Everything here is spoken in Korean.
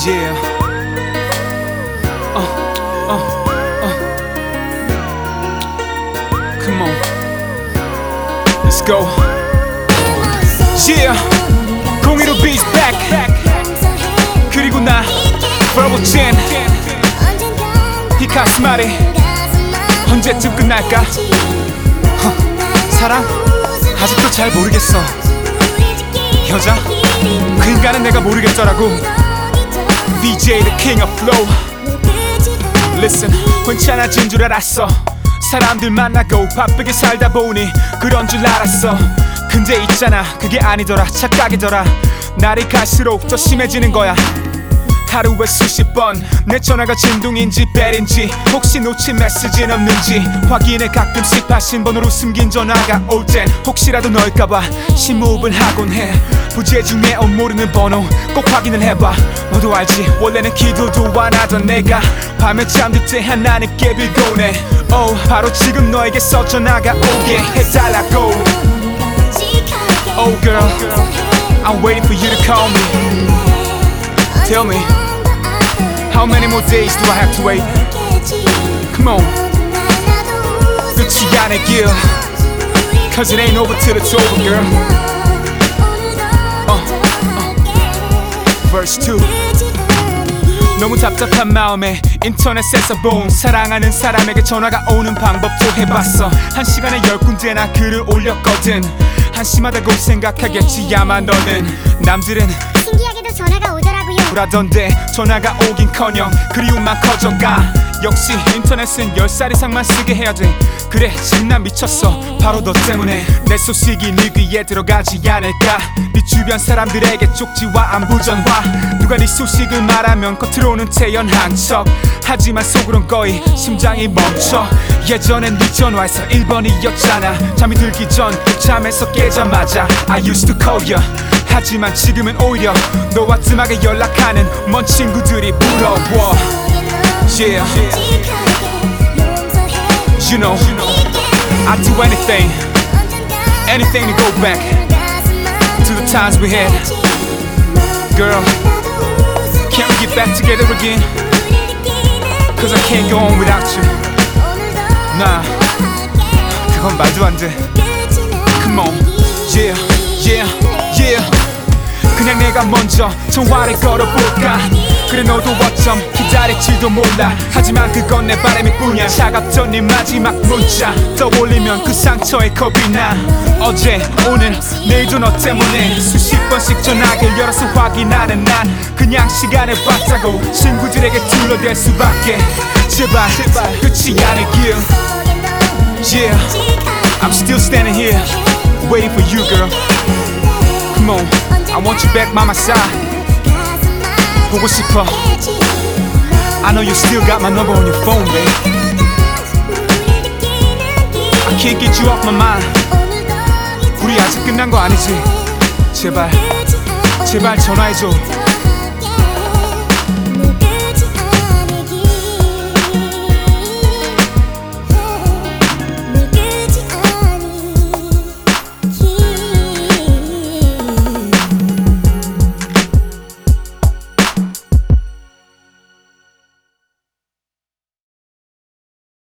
Yeah. Come on. Let's go. Yeah. 015 Beats back. 그리고 나 Verbal Gen. 이 가슴앓이 언제쯤 끝날까? 사랑? 아직도 잘 모르겠어. 여자? 그 인간은 내가 모르겠더라고. DJ the king of flow. Listen, 괜찮아진 줄 알았어. 사람들 만나고 바쁘게 살다 보니 그런 줄 알았어. 근데 있잖아, 그게 아니더라. 착각이더라. 날이 갈수록 더 심해지는 거야. 하루에 수십 번 내 전화가 진동인지 벨인지 혹시 놓친 메시지는 없는지 확인해. 가끔씩 발신번호로 숨긴 전화가 올 땐 혹시라도 너일까봐 심호흡을 하곤 해. 부재 중에 모르는 번호 꼭 확인을 해봐. 너도 알지, 원래는 기도도 안 하던 내가 밤에 잠들 때 하나님께 빌곤 해. 바로 지금 너에게서 전화가 오게 해달라고. Oh girl, I'm waiting for you to call me. Tell me, how many more days do I have to wait? Come on. 끝이 아닌 길, cause it ain't over till it's over, girl. Verse 2. 너무 답답한 마음에 인터넷에서 본 사랑하는 사람에게 전화가 오는 방법도 해봤어. 한 시간에 10군데나 글을 올렸거든. 한심하다고 생각하겠지 아마 너는. 남들은 신기하게도 전화가 오더라고요. 불하던데 전화가 오긴커녕 그리움만 커져가. 역시 인터넷은 10살 이상만 쓰게 해야 돼. 그래 지금 난 미쳤어 바로 너 때문에. 내 소식이 네 귀에 들어가지 않을까. 네 주변 사람들에게 쪽지와 안부 전화. 누가 네 소식을 말하면 겉으로는 태연한 척 하지만 속으론 거의 심장이 멈춰. 예전엔 네 전화에서 1번이었잖아. 잠이 들기 전 잠에서 깨자마자 I used to call you. 하지만 지금은 오히려 너와 뜸하게 연락하는 먼 친구들이 부러워. Yeah. You know, I'd do anything to go back to the times we had. Girl, can't we get back together again? Cause I can't go on without you. Nah, 그건 말도 안 돼. Come on, yeah, yeah, yeah. 그냥 내가 먼저 전화를 걸어볼까. 그래 너도 어쩜 기다릴지도 몰라. 하지만 그건 내 바람일 뿐이야. 차갑던 네 마지막 문자 떠올리면 그 상처에 겁이 나. 어제 오늘 내일도 너 때문에 수십 번씩 전화기를 열어서 확인하는 난 그냥 시간을 봤다고 친구들에게 둘러댈 수밖에. 제발 끝이 아닌 길. Yeah, I'm still standing here waiting for you, girl. Come on, I want you back by my side. 보고 싶어. I know you still got my number on your phone, babe. I can't get you off my mind. 우리 아직 끝난 거 아니지? 제발 전화해줘.